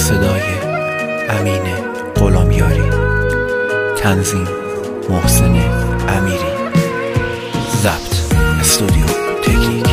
صدای امین غلامیاری، تنظیم محسن امیری، ضبط استودیو تکنیک.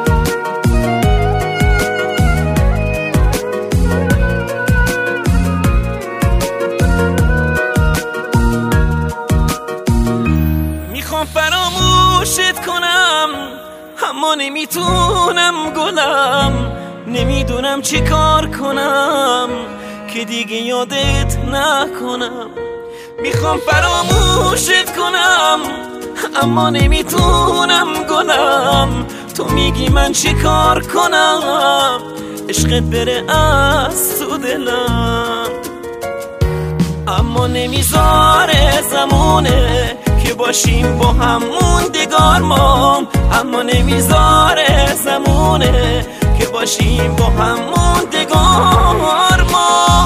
میخوام فراموشت کنم اما نمیتونم گلم، نمیدونم چی کار کنم که دیگه یادت نکنم. میخوام فراموشت کنم اما نمیتونم گلم، تو میگی من چی کار کنم عشقت بره از تو دلم. اما نمیذاره زمونه که باشیم با هم موندگار ما، اما نمیذاره زمونه که باشیم با هم موندگار ما.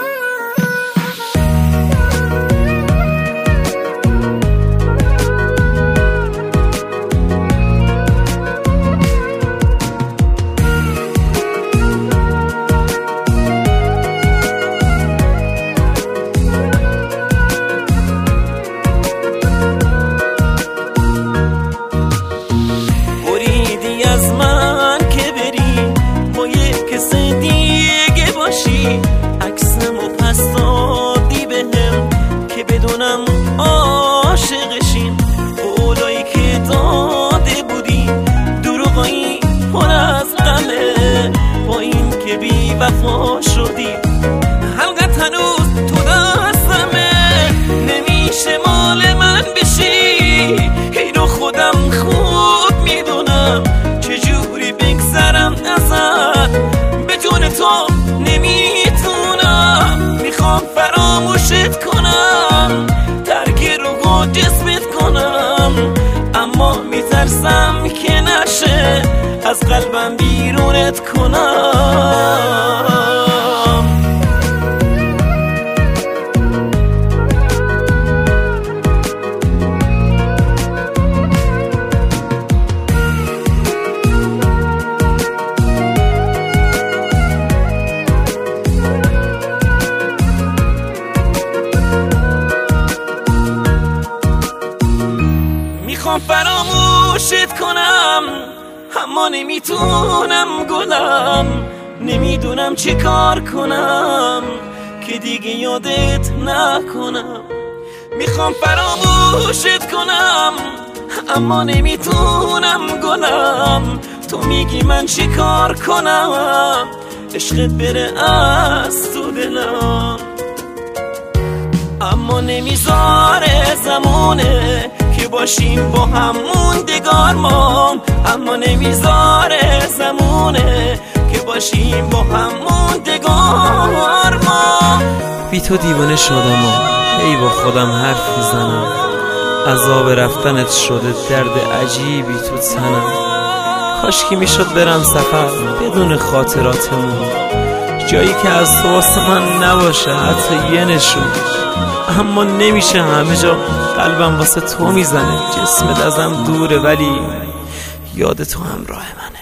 از من که بری با یک کس دیگه باشی، عکسمو پس دادی بهم که بدونم عاشقشیم. قولایی که داده بودی دروغایی پر از غمه، با این که بی وفا شدی حلقت هنوز تو دستمه. نمیشه مال من بشی، اینو خودم خوب میدونم، چجوری بگذرم ازت بدون تو نمیتونم. میخوام فراموشت کنم، درک رو جسمت کنم، اما میترسم که نشه از قلبم بیرونت کنم. میخوام فراموشت کنم اما نمیتونم گلم، نمیدونم چی کار کنم که دیگه یادت نکنم. میخوام فراموشت کنم اما نمیتونم گلم، تو میگی من چی کار کنم عشقت بره از تو دلم. اما نمیذاره زمونه که باشیم با هم موندگار ما، اما نمیذاره زمونه که باشیم با هم موندگار ما. بی تو دیوانه شدم و ای با خودم حرف میزنم، عذاب رفتنت شده درد عجیبی تو تنم. کاش که میشد برم سفر بدون خاطراتمون، جایی که از تو واسه من نباشه حتی یه نشون. اما نمیشه، همه جا قلبم واسه تو میزنه، جسمت ازم دوره ولی یاد تو همراه من.